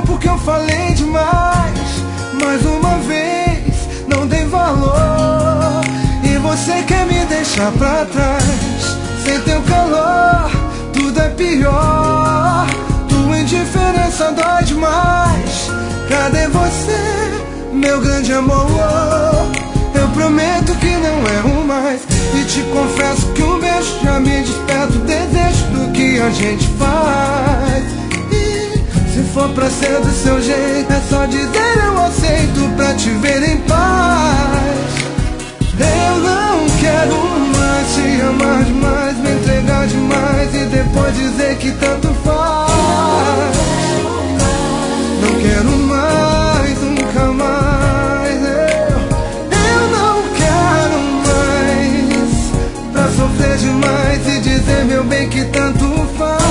perdão porque eu falei demais. Mais uma vez, não dei valor. E você quer me deixar pra trás. Sem teu calor, tudo é pior. Tua indiferença dói demais. Cadê você, meu grande amor? Eu prometo que não erro mais. E te confesso que um beijo já me desperta o desejo do que a gente faz. E se for pra ser do seu jeito, é só dizer eu aceito pra te ver em paz. Eu não quero mais te amar demais, me entregar demais e depois dizer que tanto faz. Não quero mais, nunca mais. Eu não quero mais pra sofrer demais e dizer, meu bem, que tanto faz.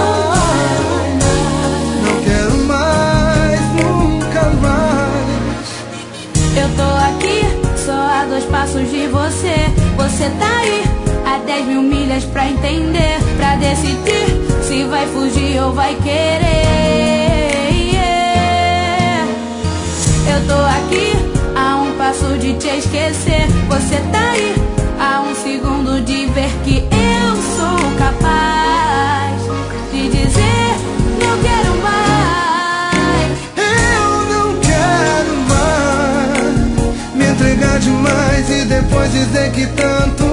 Não quero mais, nunca mais. Eu tô aqui, só a 2 passos de você. Você tá aí, a 10 mil milhas pra entender, pra decidir se vai fugir ou vai querer. Eu tô aqui, a 1 passo de te esquecer. Você tá aí, a 1 segundo de ver que eu sou capaz de dizer, não quero mais. Eu não quero mais me entregar demais e depois dizer que tanto